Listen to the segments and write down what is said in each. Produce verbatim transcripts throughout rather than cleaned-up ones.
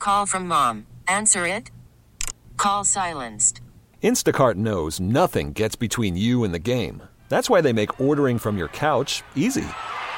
Call from mom. Answer it. Call silenced. Instacart knows nothing gets between you and the game. That's why they make ordering from your couch easy.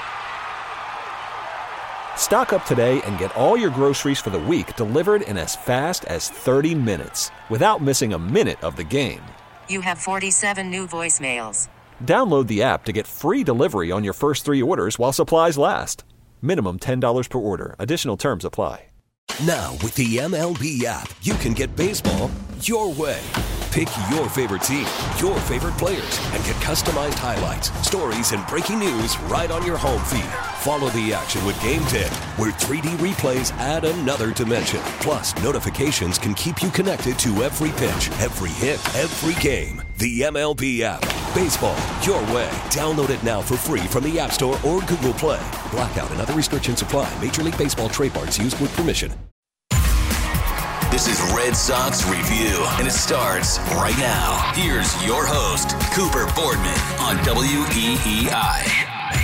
Stock up today and get all your groceries for the week delivered in as fast as thirty minutes without missing a minute of the game. You have forty-seven new voicemails. Download the app to get free delivery on your first three orders while supplies last. Minimum ten dollars per order. Additional terms apply. Now, with the M L B app, you can get baseball your way. Pick your favorite team, your favorite players, and get customized highlights, stories, and breaking news right on your home feed. Follow the action with Game ten, where three D replays add another dimension. Plus, notifications can keep you connected to every pitch, every hit, every game. The M L B app. Baseball your way. Download it now for free from the App Store or Google Play. Blackout and other restrictions apply. Major League Baseball trademarks used with permission. This is Red Sox Review, and it starts right now. Here's your host, Cooper Boardman, on W E E I.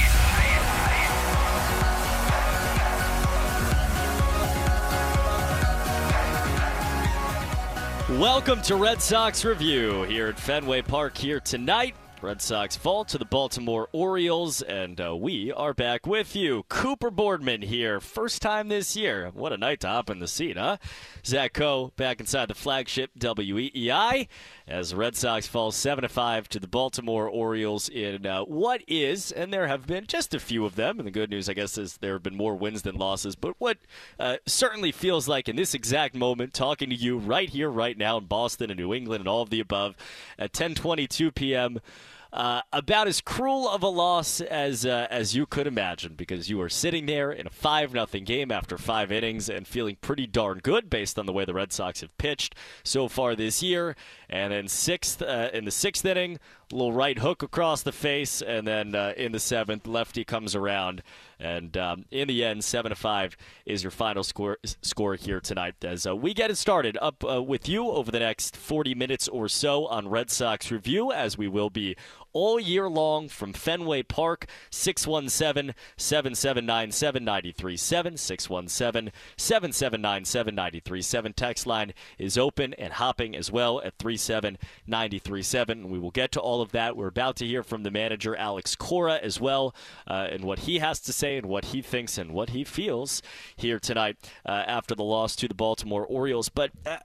Welcome to Red Sox Review here at Fenway Park here tonight. Red Sox fall to the Baltimore Orioles, and uh, we are back with you. Cooper Boardman here, first time this year. What a night to hop in the seat, huh? Zach Coe back inside the flagship W E E I as the Red Sox fall seven to five to the Baltimore Orioles in uh, what is, and there have been just a few of them, and the good news, I guess, is there have been more wins than losses, but what uh, certainly feels like in this exact moment, talking to you right here, right now in Boston and New England and all of the above at ten twenty-two p.m., Uh, about as cruel of a loss as uh, as you could imagine, because you are sitting there in a five nothing game after five innings and feeling pretty darn good based on the way the Red Sox have pitched so far this year. And then sixth uh, in the sixth inning, a little right hook across the face, and then uh, in the seventh, lefty comes around. And um, in the end, seven to five is your final score score here tonight as uh, we get it started up uh, with you over the next forty minutes or so on Red Sox Review, as we will be all year long from Fenway Park. Six one seven, seven seven nine, seven nine three seven, six one seven, seven seven nine, seven nine three seven. Text line is open and hopping as well at three seven nine three seven. We will get to all of that. We're about to hear from the manager, Alex Cora, as well, uh, and what he has to say and what he thinks and what he feels here tonight uh, after the loss to the Baltimore Orioles. But uh,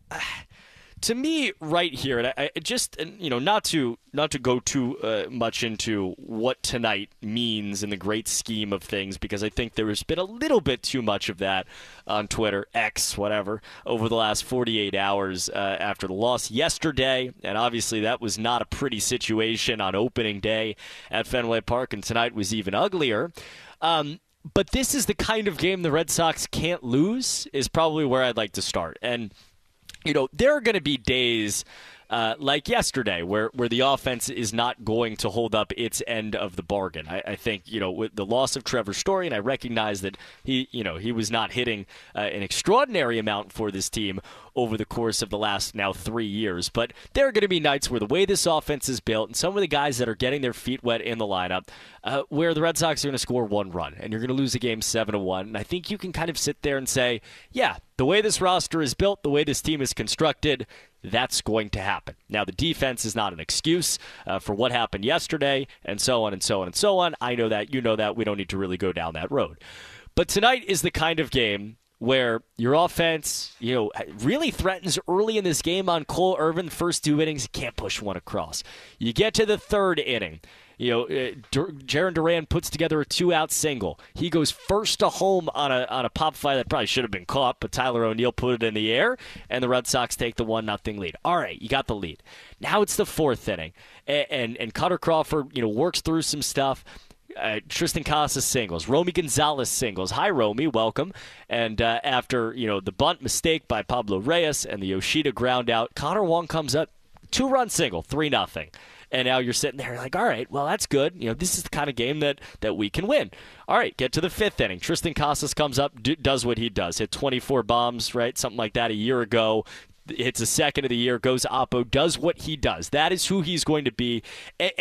to me, right here, and I, I just, and, you know, not to not to go too uh, much into what tonight means in the great scheme of things, because I think there has been a little bit too much of that on Twitter, X, whatever, over the last forty-eight hours uh, after the loss yesterday. And obviously that was not a pretty situation on opening day at Fenway Park, and tonight was even uglier. Um, but this is the kind of game the Red Sox can't lose, is probably where I'd like to start. And you know, there are going to be days uh, like yesterday where, where the offense is not going to hold up its end of the bargain. I, I think, you know, with the loss of Trevor Story, and I recognize that he, you know, he was not hitting uh, an extraordinary amount for this team over the course of the last now three years. But there are going to be nights where the way this offense is built and some of the guys that are getting their feet wet in the lineup, uh, where the Red Sox are going to score one run and you're going to lose a game seven to one. And I think you can kind of sit there and say, yeah, the way this roster is built, the way this team is constructed, that's going to happen. Now, the defense is not an excuse uh, for what happened yesterday, and so on and so on and so on. I know that. You know that. We don't need to really go down that road. But tonight is the kind of game where your offense, you know, really threatens early in this game on Cole Irvin. The first two innings, you can't push one across. You get to the third inning. You know, uh, Dur- Jarren Duran puts together a two-out single. He goes first to home on a on a pop fly that probably should have been caught, but Tyler O'Neill put it in the air, and the Red Sox take the one nothing lead. All right, you got the lead. Now it's the fourth inning, and and, and Cutter Crawford, you know, works through some stuff. Uh, Tristan Casas singles, Romy Gonzalez singles. Hi, Romy, welcome. And uh, after, you know, the bunt mistake by Pablo Reyes and the Yoshida ground out, Connor Wong comes up, two-run single, three nothing. And now you're sitting there like, all right, well, that's good. You know, this is the kind of game that, that we can win. All right, get to the fifth inning. Tristan Casas comes up, do, does what he does. Hit twenty-four bombs, right? Something like that a year ago. Hits a second of the year, goes oppo, does what he does. That is who he's going to be. And, and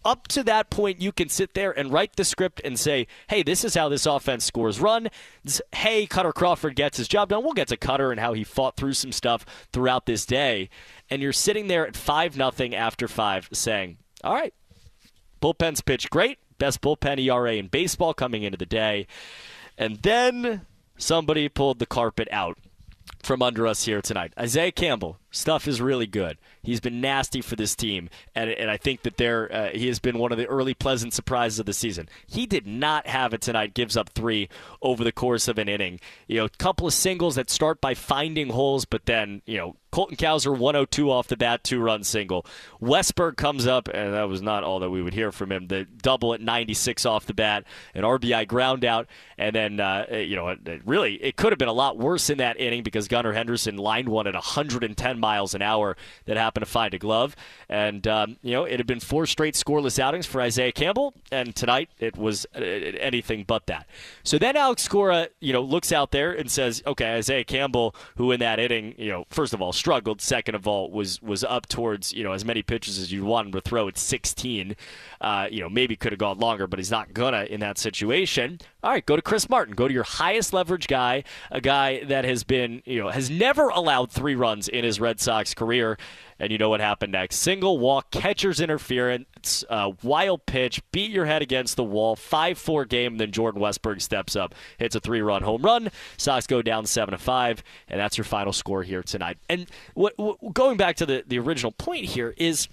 up to that point, you can sit there and write the script and say, hey, this is how this offense scores run. This, hey, Cutter Crawford gets his job done. We'll get to Cutter and how he fought through some stuff throughout this day. And you're sitting there at five nothing after five saying, all right, bullpen's pitched great. Best bullpen E R A in baseball coming into the day. And then somebody pulled the carpet out from under us here tonight. Isaiah Campbell, stuff is really good. He's been nasty for this team, and and I think that there uh, he has been one of the early pleasant surprises of the season. He did not have it tonight, gives up three over the course of an inning. You know, a couple of singles that start by finding holes, but then, you know, Colton Cowser, one oh two off the bat, two-run single. Westberg comes up, and that was not all that we would hear from him. The double at ninety-six off the bat, an R B I ground out, and then, uh, you know, it, it really, it could have been a lot worse in that inning because Gunnar Henderson lined one at one hundred ten miles an hour that happened to find a glove. And, um, you know, it had been four straight scoreless outings for Isaiah Campbell, and tonight it was uh, anything but that. So then Alex Cora, you know, looks out there and says, okay, Isaiah Campbell, who in that inning, you know, first of all, struggled. Second of all, was was up towards, you know, as many pitches as you want him to throw at sixteen. Uh, you know, maybe could have gone longer, but he's not gonna in that situation. All right, go to Chris Martin. Go to your highest leverage guy, a guy that has been, you know, has never allowed three runs in his Red Sox career. And you know what happened next. Single walk, catcher's interference, uh, wild pitch, beat your head against the wall, five four game, and then Jordan Westberg steps up, hits a three-run home run. Sox go down seven to five, and that's your final score here tonight. And what, what, going back to the, the original point here is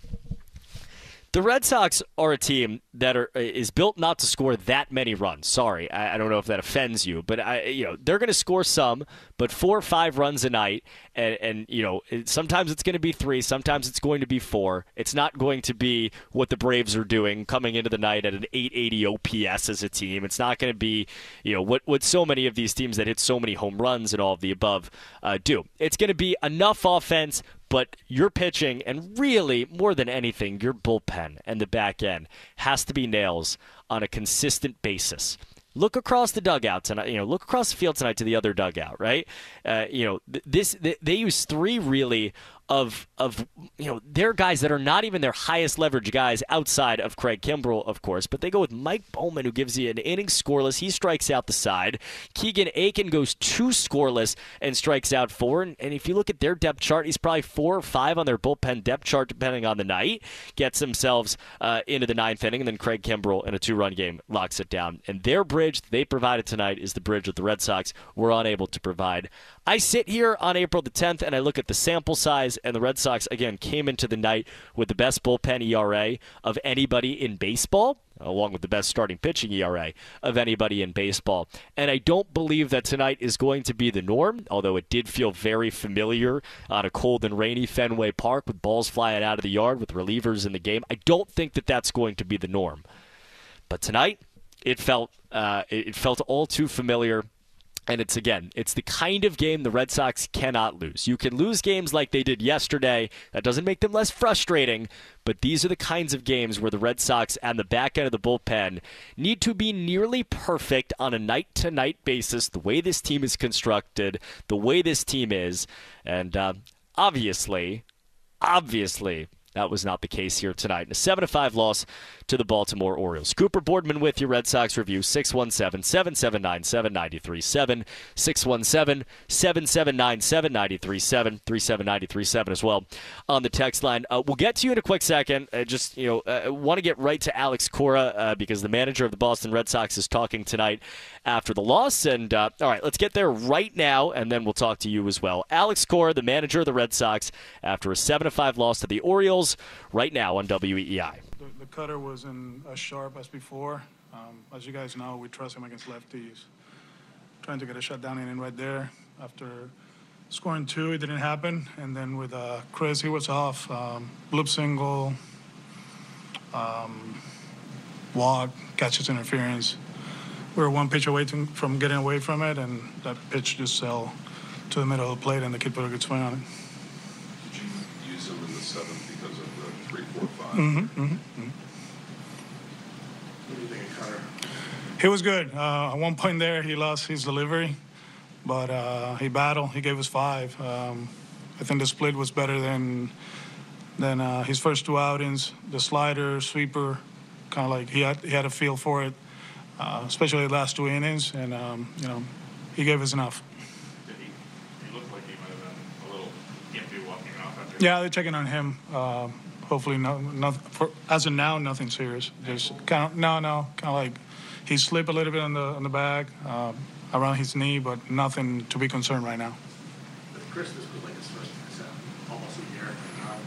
the Red Sox are a team that are is built not to score that many runs. Sorry, I, I don't know if that offends you, but I, you know, they're going to score some, but four or five runs a night, and, and you know, it, sometimes it's going to be three, sometimes it's going to be four. It's not going to be what the Braves are doing, coming into the night at an eight eighty O P S as a team. It's not going to be, you know, what what so many of these teams that hit so many home runs and all of the above uh, do. It's going to be enough offense. But your pitching, and really, more than anything, your bullpen and the back end has to be nails on a consistent basis. Look across the dugout tonight. You know, look across the field tonight to the other dugout, right? Uh, you know, this they use three really of of you know they're guys that are not even their highest leverage guys outside of Craig Kimbrell, of course. But they go with Mike Bowman, who gives you an inning scoreless. He strikes out the side. Keegan Aiken goes two scoreless and strikes out four. And, and if you look at their depth chart, he's probably four or five on their bullpen depth chart, depending on the night. Gets themselves uh, into the ninth inning, and then Craig Kimbrell in a two-run game locks it down. And their bridge that they provided tonight is the bridge that the Red Sox were unable to provide. I sit here on April the tenth and I look at the sample size, and the Red Sox, again, came into the night with the best bullpen E R A of anybody in baseball, along with the best starting pitching E R A of anybody in baseball. And I don't believe that tonight is going to be the norm, although it did feel very familiar on a cold and rainy Fenway Park with balls flying out of the yard with relievers in the game. I don't think that that's going to be the norm. But tonight, it felt uh, it felt all too familiar. And it's, again, it's the kind of game the Red Sox cannot lose. You can lose games like they did yesterday. That doesn't make them less frustrating, but these are the kinds of games where the Red Sox and the back end of the bullpen need to be nearly perfect on a night-to-night basis, the way this team is constructed, the way this team is. And uh, obviously, obviously, that was not the case here tonight. In a seven to five loss to the Baltimore Orioles. Cooper Boardman with your Red Sox review. six one seven, seven seven nine, seven nine three seven. six one seven, seven seven nine, seven nine three seven. three seven nine three seven as well on the text line. Uh, we'll get to you in a quick second. Uh, just, you know, uh, want to get right to Alex Cora uh, because the manager of the Boston Red Sox is talking tonight after the loss. And, uh, all right, let's get there right now, and then we'll talk to you as well. Alex Cora, the manager of the Red Sox, after a seven to five loss to the Orioles, right now on W E E I. The, the cutter wasn't as sharp as before. Um, as you guys know, we trust him against lefties. Trying to get a shutdown inning right there. After scoring two, it didn't happen. And then with uh, Chris, he was off. Um, bloop single, um, walk, catches interference. We were one pitch away to, from getting away from it, and that pitch just fell to the middle of the plate, and the kid put a good swing on it. Did you use him in the seventh because of the three, four, five? Mm-hmm, mm-hmm, mm-hmm. What do you think of Connor? He was good. Uh, at one point there, he lost his delivery, but uh, he battled. He gave us five. Um, I think the split was better than than uh, his first two outings. The slider, sweeper, kind of like he had he had a feel for it, uh, especially the last two innings, and um, you know, he gave us enough. Did he? He looked like he might have been a little gimpy walking off after. Yeah, they're checking on him. Uh, hopefully, no, no, for, as of now, nothing serious. Just kind of no, no, kind of like he slipped a little bit on the on the bag uh, around his knee, but nothing to be concerned right now. With Chris, this was like his first uh, almost a year. Um,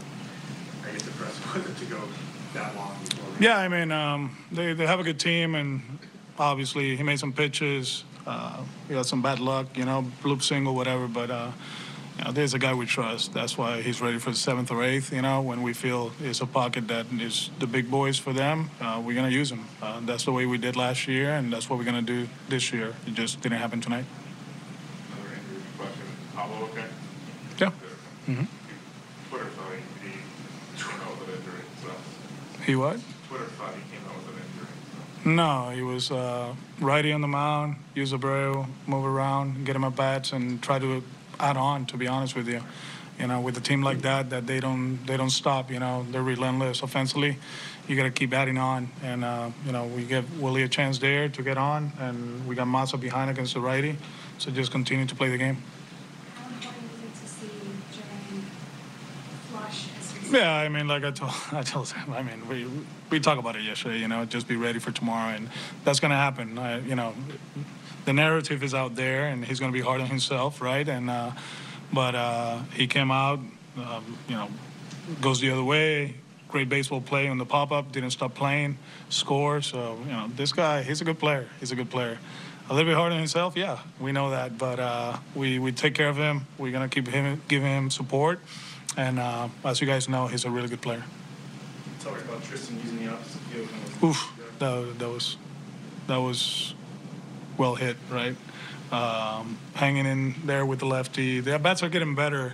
I guess impressive with it to go that long before. Yeah, I mean, um, they they have a good team, and obviously he made some pitches. Uh, he got some bad luck, you know, bloop single, whatever. But uh, you know, there's a guy we trust. That's why he's ready for the seventh or eighth. You know, when we feel it's a pocket that is the big boys for them, uh, we're gonna use him. Uh, that's the way we did last year, and that's what we're gonna do this year. It just didn't happen tonight. Another injury question. Pablo, okay? Yeah. Mm-hmm. Twitter thought he came out with an injury. So. He what? Twitter thought he came out with an injury. So. No, he was uh, righty on the mound, use Abreu, move around, get him at bats, and try to add on. To be honest with you, you know, with a team like that, that they don't they don't stop. You know, they're relentless offensively. You got to keep adding on, and uh, you know, we give Willie a chance there to get on, and we got Mazza behind against the righty, so just continue to play the game. How important is it to see Jeremy flush as recently? Yeah, I mean, like I told, I told him. I mean, we we talked about it yesterday. You know, just be ready for tomorrow, and that's gonna happen. I, you know, the narrative is out there, and he's gonna be hard on himself, right? And uh, but uh, he came out, um, you know, goes the other way. Great baseball play on the pop-up. Didn't stop playing. Score. So you know, this guy, he's a good player. He's a good player. A little bit hard on himself, yeah, we know that. But uh, we we take care of him. We're gonna keep him, giving him support. And uh, as you guys know, he's a really good player. Talking about Tristan using the opposite field. Oof, that, that was that was well hit, right? Um, hanging in there with the lefty. The bats are getting better.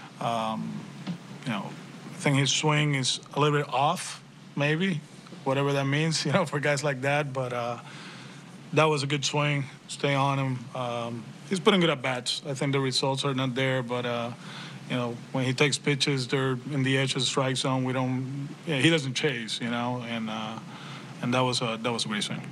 Um, you know, I think his swing is a little bit off, maybe, whatever that means, you know, for guys like that. But uh, that was a good swing. Stay on him. Um, he's putting good at bats. I think the results are not there, but. Uh, You know, when he takes pitches, they're in the edge of the strike zone. We don't. Yeah, he doesn't chase. You know, and uh, and that was a that was a great swing.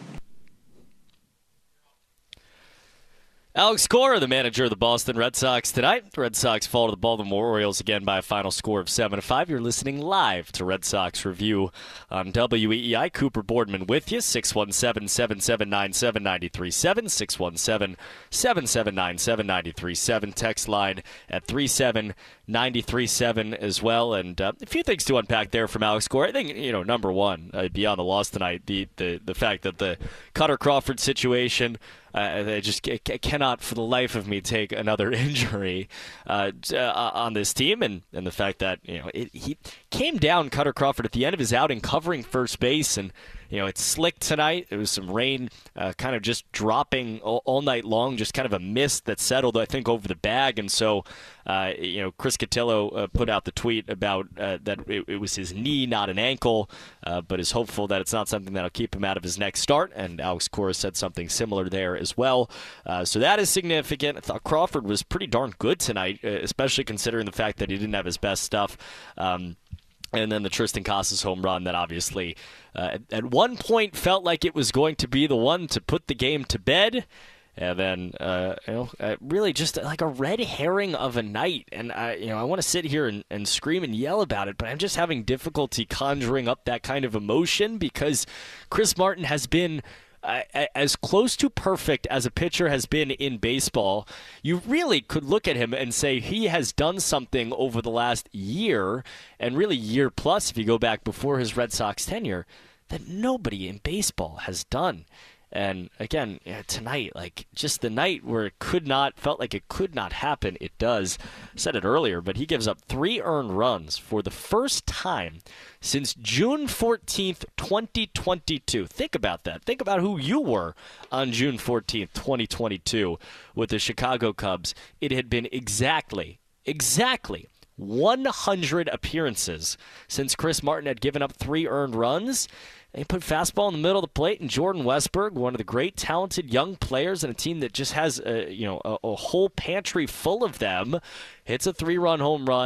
Alex Cora, the manager of the Boston Red Sox tonight. The Red Sox fall to the Baltimore Orioles again by a final score of seven to five. You're listening live to Red Sox Review on W E E I. Cooper Boardman with you, six one seven, seven seven nine, seven nine three seven, six one seven, seven seven nine, seven nine three seven. Text line at three seven nine three seven as well. And uh, a few things to unpack there from Alex Cora. I think, you know, number one, uh, beyond the loss tonight, the, the, the fact that the Cutter Crawford situation, Uh, they just c- c- cannot, for the life of me, take another injury uh, uh, on this team, and, and the fact that you know it, he came down Cutter Crawford at the end of his outing, covering first base, and you know it's slick tonight. It was some rain, uh, kind of just dropping all, all night long, just kind of a mist that settled, I think, over the bag, and so uh, you know Chris Cotillo uh, put out the tweet about uh, that it, it was his knee, not an ankle, uh, but is hopeful that it's not something that'll keep him out of his next start. And Alex Cora said something similar there as well. Uh, so that is significant. I thought Crawford was pretty darn good tonight, uh, especially considering the fact that he didn't have his best stuff. Um, and then the Tristan Casas home run that obviously uh, at, at one point felt like it was going to be the one to put the game to bed. And then, uh, you know, uh, really just like a red herring of a night. And, I, you know, I want to sit here and, and scream and yell about it, but I'm just having difficulty conjuring up that kind of emotion because Chris Martin has been uh, as close to perfect as a pitcher has been in baseball. You really could look at him and say he has done something over the last year, and really year plus if you go back before his Red Sox tenure, that nobody in baseball has done. And again, yeah, tonight, like just the night where it could not, felt like it could not happen, it does. I said it earlier, but he gives up three earned runs for the first time since June fourteenth, twenty twenty-two. Think about that. Think about who you were on June fourteenth, twenty twenty-two with the Chicago Cubs. It had been exactly, exactly one hundred appearances since Chris Martin had given up three earned runs. They put fastball in the middle of the plate, and Jordan Westburg, one of the great, talented young players in a team that just has a, you know a, a whole pantry full of them, hits a three-run home run,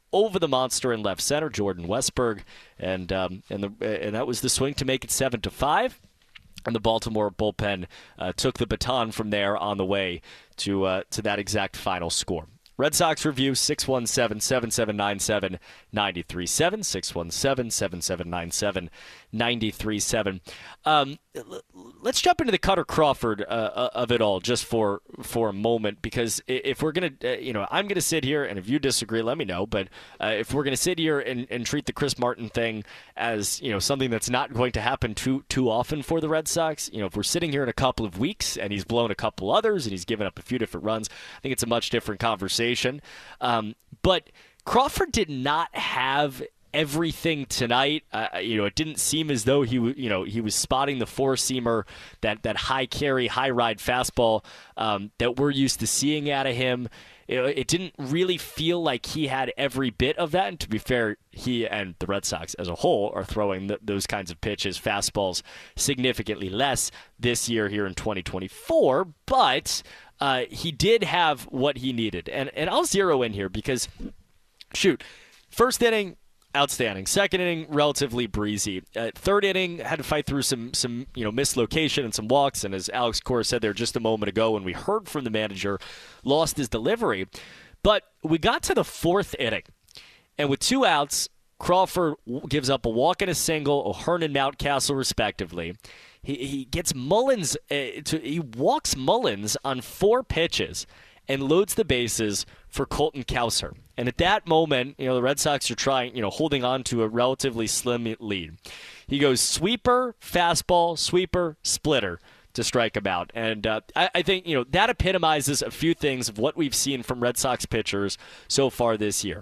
over the monster in left center, Jordan Westberg, and um, and the and that was the swing to make it seven to five. And the Baltimore bullpen uh, took the baton from there on the way to uh, to that exact final score. Red Sox Review, six one seven, seven seven nine seven, nine three seven, six one seven, seven seven nine seven, nine three seven. Um, let's jump into the Kutter Crawford uh, of it all just for for a moment, because if we're going to, uh, you know, I'm going to sit here, and if you disagree, let me know, but uh, if we're going to sit here and, and treat the Chris Martin thing as, you know, something that's not going to happen too too often for the Red Sox, you know, if we're sitting here in a couple of weeks and he's blown a couple others and he's given up a few different runs, I think it's a much different conversation. Um, but Crawford did not have everything tonight. Uh, you know, it didn't seem as though he, you know, he was spotting the four-seamer, that that high carry, high ride fastball um, that we're used to seeing out of him. It, it didn't really feel like he had every bit of that. And to be fair, he and the Red Sox as a whole are throwing th- those kinds of pitches, fastballs, significantly less this year here in twenty twenty-four. But uh, he did have what he needed. And, and I'll zero in here because, shoot, first inning, outstanding. Second inning, relatively breezy. Uh, third inning, had to fight through some, some you know, mislocation and some walks. And as Alex Cora said there just a moment ago when we heard from the manager, lost his delivery. But we got to the fourth inning, and with two outs, Crawford gives up a walk and a single, O'Hearn and Mountcastle respectively. He he gets Mullins, uh, to, he walks Mullins on four pitches and loads the bases for Colton Cowser. And at that moment, you know, the Red Sox are trying, you know, holding on to a relatively slim lead. He goes sweeper, fastball, sweeper, splitter to strike him out. And uh, I, I think, you know, that epitomizes a few things of what we've seen from Red Sox pitchers so far this year.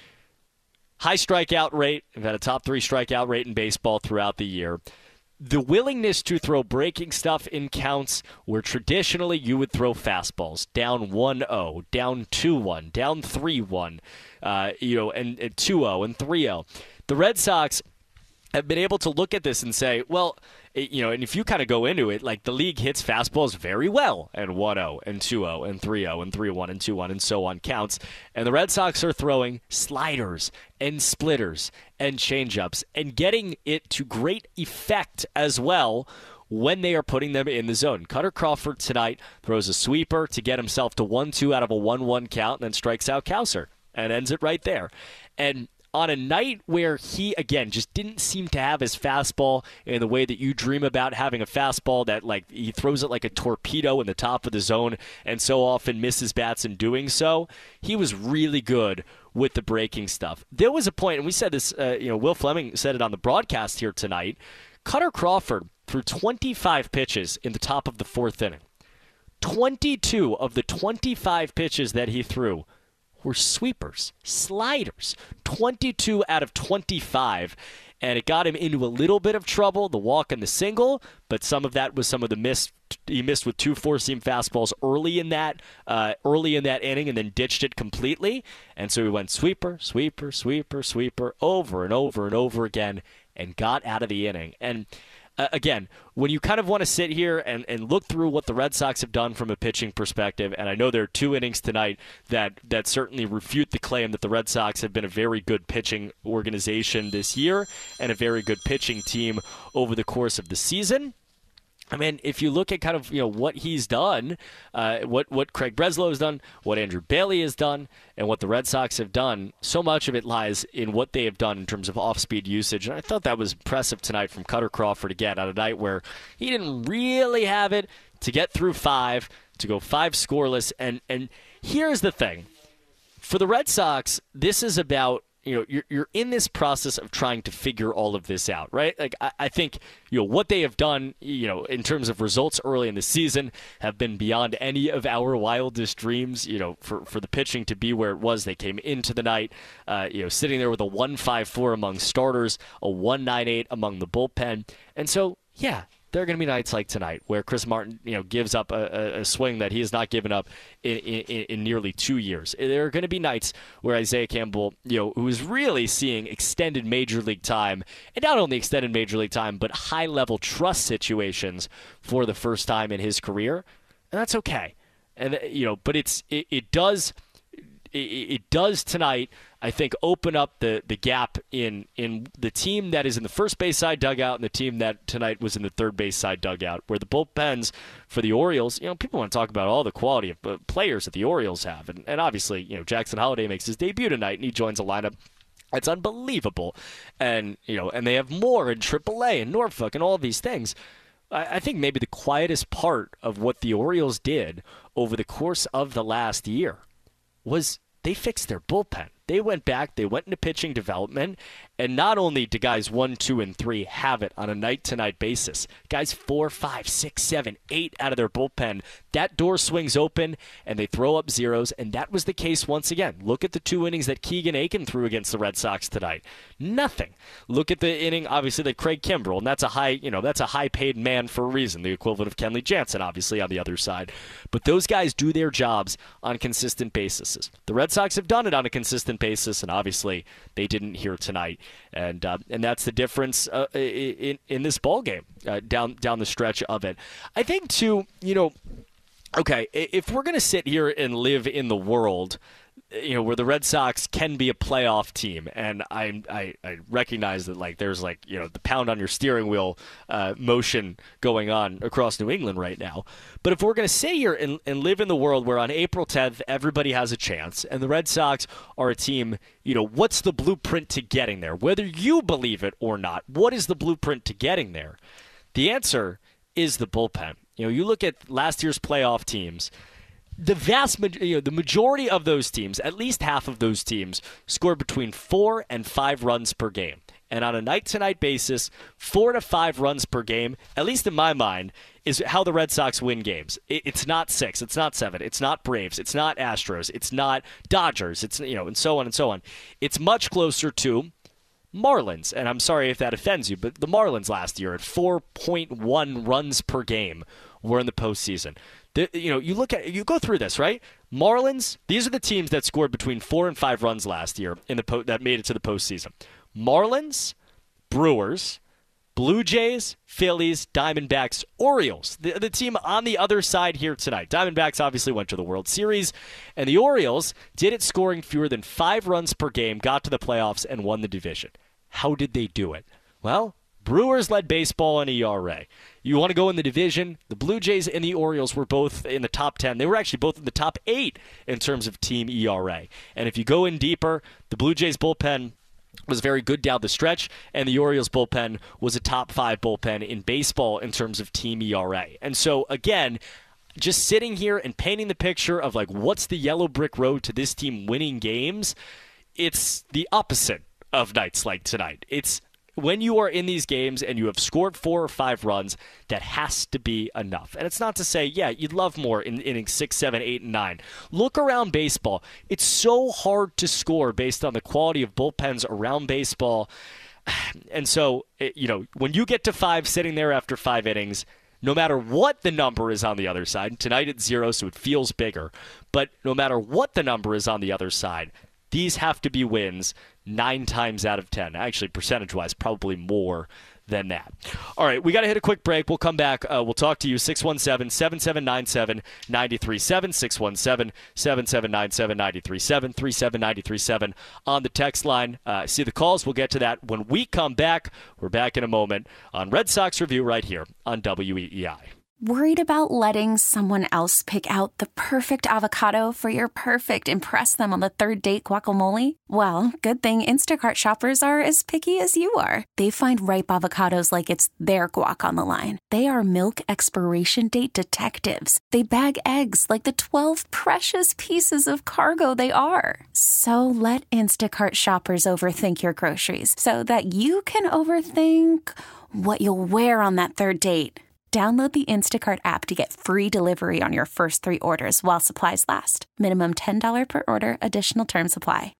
High strikeout rate. We've had a top three strikeout rate in baseball throughout the year. The willingness to throw breaking stuff in counts where traditionally you would throw fastballs down one oh, down two one, down three one, uh, you know, and, and two oh and three oh. The Red Sox have been able to look at this and say, well, it, you know, and if you kind of go into it, like the league hits fastballs very well and one oh and two oh and three oh and three one and two one and so on counts. And the Red Sox are throwing sliders and splitters and changeups and getting it to great effect as well when they are putting them in the zone. Kutter Crawford tonight throws a sweeper to get himself to one two out of a one one count and then strikes out Cowser and ends it right there. And on a night where he, again, just didn't seem to have his fastball in the way that you dream about having a fastball that, like, he throws it like a torpedo in the top of the zone and so often misses bats in doing so, he was really good with the breaking stuff. There was a point, and we said this, uh, you know, Will Fleming said it on the broadcast here tonight, Kutter Crawford threw twenty-five pitches in the top of the fourth inning. twenty-two of the twenty-five pitches that he threw were sweepers, sliders, twenty-two out of twenty-five, and it got him into a little bit of trouble, the walk and the single, but some of that was some of the miss. He missed with two four-seam fastballs early in that uh, early in that inning and then ditched it completely, and so he went sweeper, sweeper, sweeper, sweeper, over and over and over again, and got out of the inning. And Uh, again, when you kind of want to sit here and, and look through what the Red Sox have done from a pitching perspective, and I know there are two innings tonight that, that certainly refute the claim that the Red Sox have been a very good pitching organization this year and a very good pitching team over the course of the season. I mean, if you look at kind of, you know, what he's done, uh, what, what Craig Breslow has done, what Andrew Bailey has done, and what the Red Sox have done, so much of it lies in what they have done in terms of off-speed usage. And I thought that was impressive tonight from Kutter Crawford again on a night where he didn't really have it to get through five, to go five scoreless. And, and here's the thing. For the Red Sox, this is about, you know, you're, you're in this process of trying to figure all of this out, right? Like, I, I think, you know, what they have done, you know, in terms of results early in the season have been beyond any of our wildest dreams, you know, for, for the pitching to be where it was. They came into the night, uh, you know, sitting there with a one five four among starters, a one nine eight among the bullpen. And so, yeah, there are going to be nights like tonight where Chris Martin, you know, gives up a, a swing that he has not given up in, in, in nearly two years. There are going to be nights where Isaiah Campbell, you know, who is really seeing extended Major League time, and not only extended Major League time, but high-level trust situations for the first time in his career, and that's okay. And you know, but it's it, it does it, it does tonight, I think, open up the, the gap in in the team that is in the first base side dugout and the team that tonight was in the third base side dugout, where the bullpens for the Orioles, you know, people want to talk about all the quality of uh, players that the Orioles have. And, and obviously, you know, Jackson Holliday makes his debut tonight and he joins a lineup. It's unbelievable. And, you know, and they have more in triple A and Norfolk and all these things. I think maybe the quietest part of what the Orioles did over the course of the last year was they fixed their bullpen. They went back, they went into pitching development, and not only do guys one, two, and three have it on a night-to-night basis, guys four, five, six, seven, eight out of their bullpen, that door swings open, and they throw up zeros, and that was the case once again. Look at the two innings that Keegan Aiken threw against the Red Sox tonight. Nothing. Look at the inning, obviously, that Craig Kimbrell, and that's a high, you know, that's a high-paid man for a reason, the equivalent of Kenley Jansen, obviously, on the other side. But those guys do their jobs on consistent basis. The Red Sox have done it on a consistent basis, and obviously they didn't here tonight, and uh, and that's the difference uh, in in this ball game uh, down down the stretch of it. I think too, you know, okay, if we're gonna sit here and live in the world, you know, where the Red Sox can be a playoff team, and I I, I recognize that, like, there's, like, you know, the pound on your steering wheel uh, motion going on across New England right now. But if we're going to sit here and, and live in the world where on April tenth everybody has a chance, and the Red Sox are a team, you know, what's the blueprint to getting there? Whether you believe it or not, what is the blueprint to getting there? The answer is the bullpen. You know, you look at last year's playoff teams. The vast, you know, the majority of those teams, at least half of those teams, scored between four and five runs per game. And on a night-to-night basis, four to five runs per game, at least in my mind, is how the Red Sox win games. It's not six, it's not seven, it's not Braves, it's not Astros, it's not Dodgers, it's, you know, and so on and so on. It's much closer to Marlins, and I'm sorry if that offends you, but the Marlins last year at four point one runs per game were in the postseason. The, you know, you look at you go through this, right? Marlins, these are the teams that scored between four and five runs last year in the po- that made it to the postseason. Marlins, Brewers, Blue Jays, Phillies, Diamondbacks, Orioles. The, the team on the other side here tonight. Diamondbacks obviously went to the World Series, and the Orioles did it scoring fewer than five runs per game, got to the playoffs, and won the division. How did they do it? Well, Brewers led baseball in E R A. You want to go in the division? The Blue Jays and the Orioles were both in the top ten. They were actually both in the top eight in terms of team E R A. And if you go in deeper, the Blue Jays bullpen was very good down the stretch, and the Orioles bullpen was a top five bullpen in baseball in terms of team E R A. And so, again, just sitting here and painting the picture of, like, what's the yellow brick road to this team winning games, it's the opposite of nights like tonight. It's when you are in these games and you have scored four or five runs, that has to be enough. And it's not to say, yeah, you'd love more in innings six, seven, eight, and nine. Look around baseball. It's so hard to score based on the quality of bullpens around baseball. And so, it, you know, when you get to five, sitting there after five innings, no matter what the number is on the other side, tonight it's zero, so it feels bigger. But no matter what the number is on the other side, these have to be wins nine times out of ten. Actually, percentage-wise, probably more than that. All right, we got to hit a quick break. We'll come back. Uh, we'll talk to you, six one seven, seven seven nine seven, nine three seven, six one seven, seven seven nine seven, nine three seven, three seven nine three seven on the text line. Uh, see the calls. We'll get to that when we come back. We're back in a moment on Red Sox Review right here on W E E I. Worried about letting someone else pick out the perfect avocado for your perfect impress them on the third date guacamole? Well, good thing Instacart shoppers are as picky as you are. They find ripe avocados like it's their guac on the line. They are milk expiration date detectives. They bag eggs like the twelve precious pieces of cargo they are. So let Instacart shoppers overthink your groceries so that you can overthink what you'll wear on that third date. Download the Instacart app to get free delivery on your first three orders while supplies last. Minimum ten dollars per order. Additional terms apply.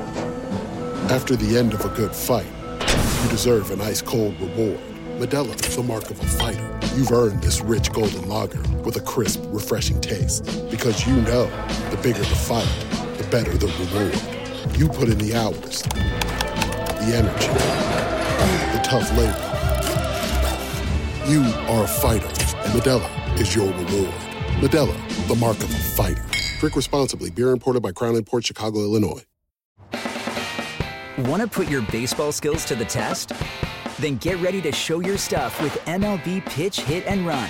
After the end of a good fight, you deserve an ice-cold reward. Modelo is the mark of a fighter. You've earned this rich golden lager with a crisp, refreshing taste. Because you know, the bigger the fight, the better the reward. You put in the hours, the energy, the tough labor. You are a fighter, and Modelo is your reward. Modelo, the mark of a fighter. Drink responsibly. Beer imported by Crown Imports, Chicago, Illinois. Want to put your baseball skills to the test? Then get ready to show your stuff with M L B Pitch, Hit, and Run.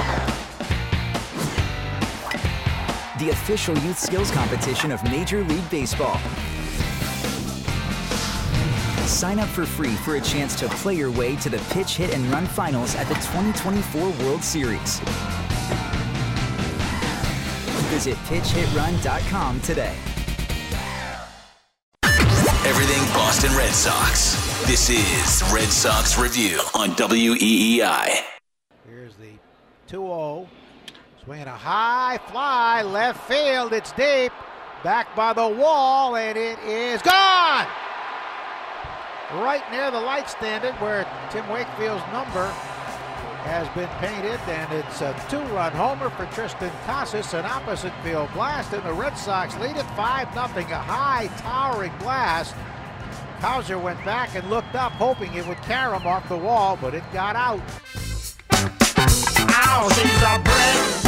The official youth skills competition of Major League Baseball. Sign up for free for a chance to play your way to the Pitch, Hit, and Run finals at the twenty twenty-four World Series. Visit pitch hit run dot com today. Everything Boston Red Sox. This is Red Sox Review on W E E I. Here's the two oh. Swinging a high fly, left field. It's deep. Back by the wall, and it is gone! Right near the light standard where Tim Wakefield's number has been painted, and it's a two-run homer for Tristan Casas, an opposite field blast, and the Red Sox lead it five nothing. A high, towering blast. Hauser went back and looked up, hoping it would carry him off the wall, but it got out. Ow, she's a brick!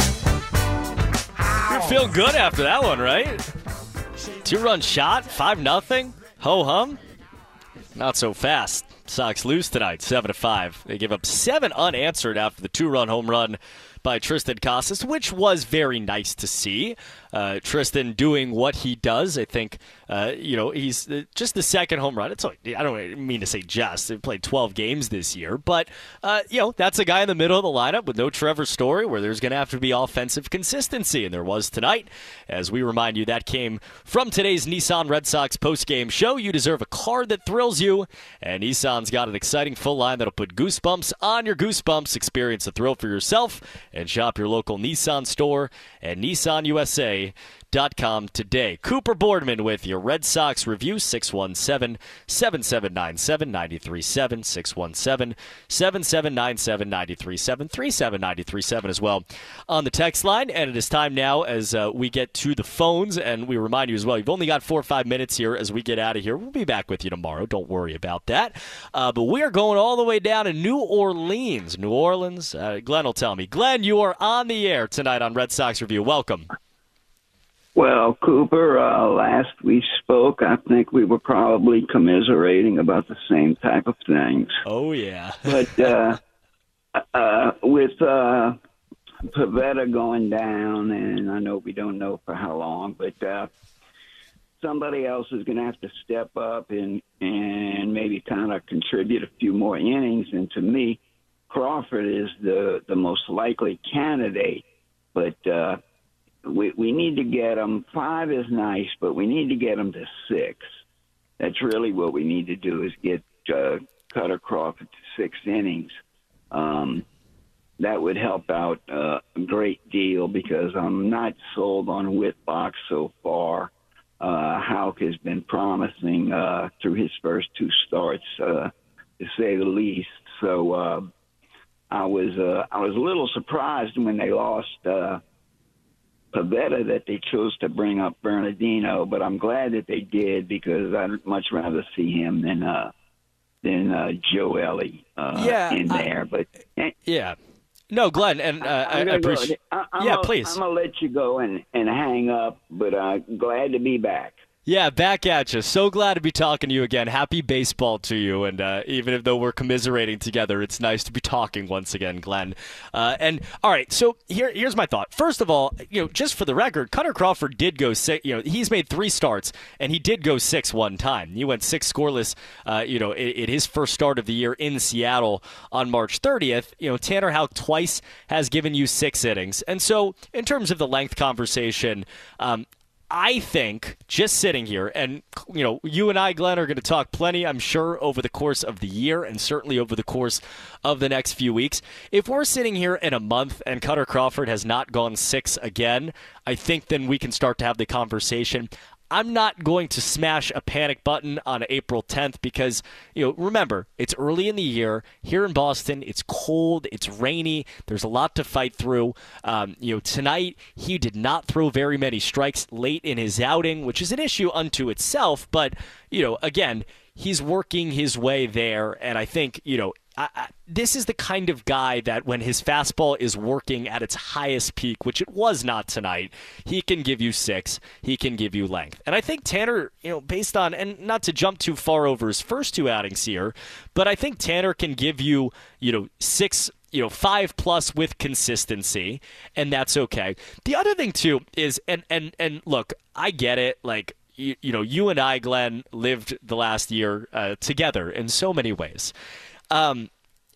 You feel good after that one, right? Two-run shot, five nothing. Ho-hum. Not so fast. Sox lose tonight, seven to five. They give up seven unanswered after the two-run home run by Tristan Casas, which was very nice to see. Uh, Tristan doing what he does. I think, uh, you know, he's just the second home run. It's I don't mean to say just. They've played twelve games this year. But, uh, you know, that's a guy in the middle of the lineup with no Trevor Story where there's going to have to be offensive consistency. And there was tonight. As we remind you, that came from today's Nissan Red Sox postgame show. You deserve a car that thrills you. And Nissan's got an exciting full line that'll put goosebumps on your goosebumps. Experience the thrill for yourself and shop your local Nissan store at Nissan U S A dot com today. Cooper Boardman with your Red Sox Review, six one seven, seven seven nine seven, nine three seven, six one seven, seven seven nine seven, nine three seven, three seven nine three seven as well on the text line. And it is time now as uh, we get to the phones, and we remind you as well, you've only got four or five minutes here as we get out of here. We'll be back with you tomorrow. Don't worry about that. Uh, but we are going all the way down to New Orleans. New Orleans. Uh, Glenn will tell me. Glenn, you are on the air tonight on Red Sox Review. Welcome. Well, Cooper, uh, last we spoke, I think we were probably commiserating about the same type of things. Oh, yeah. But uh, uh, with uh, Pivetta going down, and I know we don't know for how long, but uh, somebody else is going to have to step up and, and maybe kind of contribute a few more innings. And to me, Crawford is the, the most likely candidate. But uh, we we need to get him. Five is nice, but we need to get him to six. That's really what we need to do is get uh, Cutter Crawford to six innings. Um, that would help out uh, a great deal because I'm not sold on Whitlock so far. Uh, Houck has been promising uh, through his first two starts, uh, to say the least. So uh, I was uh, I was a little surprised when they lost uh, Pivetta that they chose to bring up Bernardino, but I'm glad that they did because I'd much rather see him than uh, than uh, Joe Ellie uh, yeah, in I, there. But yeah, no, Glenn, and uh, I, I appreciate. Go. I, yeah, a, please. I'm gonna let you go and, and hang up, but uh, glad to be back. Yeah, back at you. So glad to be talking to you again. Happy baseball to you. And uh, even though we're commiserating together, it's nice to be talking once again, Glenn. Uh, and all right, so here, here's my thought. First of all, you know, just for the record, Cutter Crawford did go six. You know, he's made three starts, and he did go six one time. He went six scoreless. Uh, you know, in, in his first start of the year in Seattle on March thirtieth. You know, Tanner Houck twice has given you six innings, and so in terms of the length conversation. Um, I think just sitting here, and you know, you and I, Glenn, are going to talk plenty, I'm sure, over the course of the year and certainly over the course of the next few weeks. If we're sitting here in a month and Cutter Crawford has not gone six again, I think then we can start to have the conversation. I'm not going to smash a panic button on April tenth because, you know, remember, it's early in the year. Here in Boston, it's cold, it's rainy, there's a lot to fight through. Um, you know, tonight, he did not throw very many strikes late in his outing, which is an issue unto itself. But, you know, again, he's working his way there, and I think, you know, I, I, this is the kind of guy that when his fastball is working at its highest peak, which it was not tonight, he can give you six, he can give you length. And I think Tanner, you know, based on, and not to jump too far over his first two outings here, but I think Tanner can give you, you know, six, you know, five plus with consistency, and that's okay. The other thing too is, and and and look, I get it, like, you, you know, you and I, Glenn, lived the last year uh, together in so many ways. Um,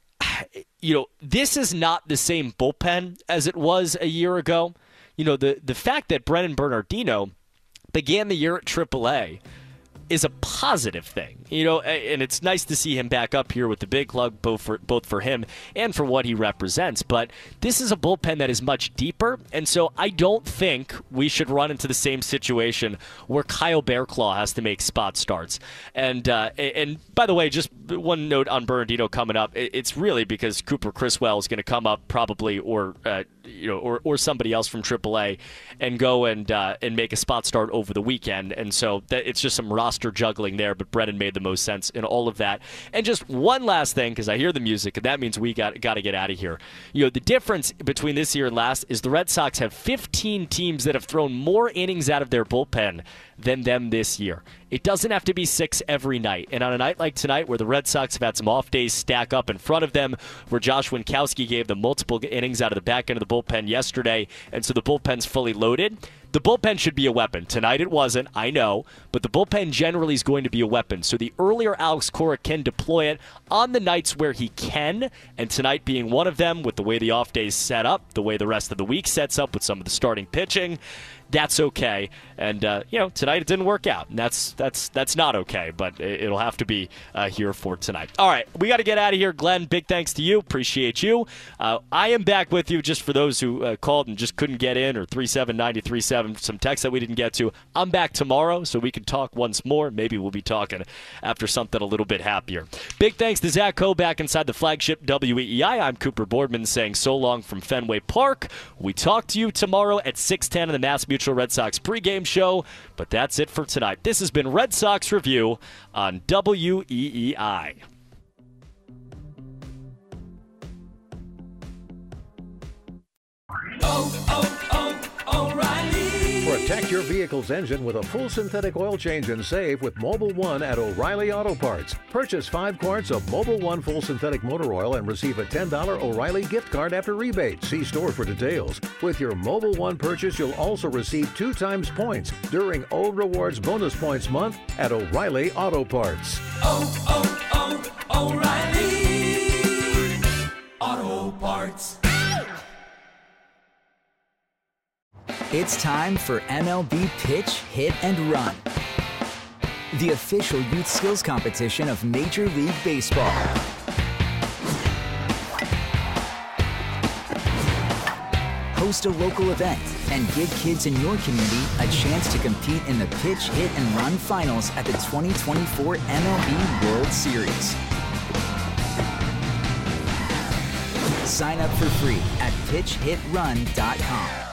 you know, this is not the same bullpen as it was a year ago. You know, the the fact that Brennan Bernardino began the year at triple A is a positive thing, you know, and it's nice to see him back up here with the big club, both for both for him and for what he represents. But this is a bullpen that is much deeper, and so I don't think we should run into the same situation where Kyle Bearclaw has to make spot starts. And uh, and by the way, just one note on Bernardino coming up, it's really because Cooper Criswell is going to come up probably, or uh, you know, or or somebody else from triple A, and go and uh, and make a spot start over the weekend, and so that it's just some roster juggling there, but Brennan made the most sense in all of that. And just one last thing, because I hear the music, and that means we got got to get out of here. You know, the difference between this year and last is the Red Sox have fifteen teams that have thrown more innings out of their bullpen than them this year. It doesn't have to be six every night. And on a night like tonight, where the Red Sox have had some off days stack up in front of them, where Josh Winkowski gave them multiple innings out of the back end of the bullpen yesterday, and so the bullpen's fully loaded, the bullpen should be a weapon. Tonight it wasn't, I know, but the bullpen generally is going to be a weapon. So the earlier Alex Cora can deploy it on the nights where he can, and tonight being one of them, with the way the off days set up, the way the rest of the week sets up with some of the starting pitching, that's okay. And, uh, you know, tonight it didn't work out. And that's that's that's not okay, but it'll have to be uh, here for tonight. All right, we got to get out of here. Glenn, big thanks to you. Appreciate you. Uh, I am back with you, just for those who uh, called and just couldn't get in, or three seven nine three seven, some texts that we didn't get to. I'm back tomorrow, so we can talk once more. Maybe we'll be talking after something a little bit happier. Big thanks to Zach Coe back inside the flagship W E E I. I'm Cooper Boardman saying so long from Fenway Park. We talk to you tomorrow at six ten on the Mass Mutual Red Sox pregame show, but that's it for tonight. This has been Red Sox Review on W E E I. Oh, oh, oh, O'Reilly. Protect your vehicle's engine with a full synthetic oil change and save with Mobil one at O'Reilly Auto Parts. Purchase five quarts of Mobil one full synthetic motor oil and receive a ten dollars O'Reilly gift card after rebate. See store for details. With your Mobil one purchase, you'll also receive two times points during O Rewards Bonus Points Month at O'Reilly Auto Parts. Oh, oh, oh, O'Reilly Auto Parts. It's time for M L B Pitch, Hit, and Run, the official youth skills competition of Major League Baseball. Host a local event and give kids in your community a chance to compete in the Pitch, Hit, and Run finals at the twenty twenty-four M L B World Series. Sign up for free at pitch hit run dot com.